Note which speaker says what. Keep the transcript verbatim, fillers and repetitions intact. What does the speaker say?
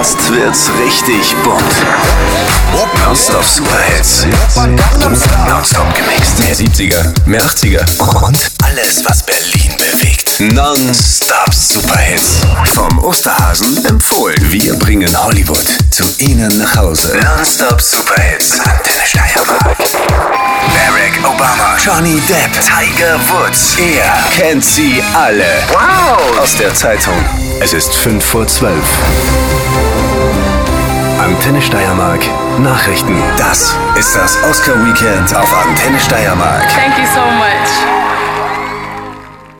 Speaker 1: Jetzt wird's richtig bunt. Nonstop Superhits. Nonstop gemixt.
Speaker 2: Mehr siebziger, mehr achtziger und
Speaker 1: Alles, was Berlin bewegt. Nonstop Superhits. Vom Osterhasen empfohlen. Wir bringen Hollywood zu Ihnen nach Hause. Nonstop Superhits. Antenne Steiermark. Barack Obama, Johnny Depp, Tiger Woods. Er kennt sie alle. Wow! Aus der Zeitung. Es ist fünf vor zwölf. Antenne Steiermark. Nachrichten. Das ist das Oscar-Weekend auf Antenne Steiermark.
Speaker 3: Thank you so much.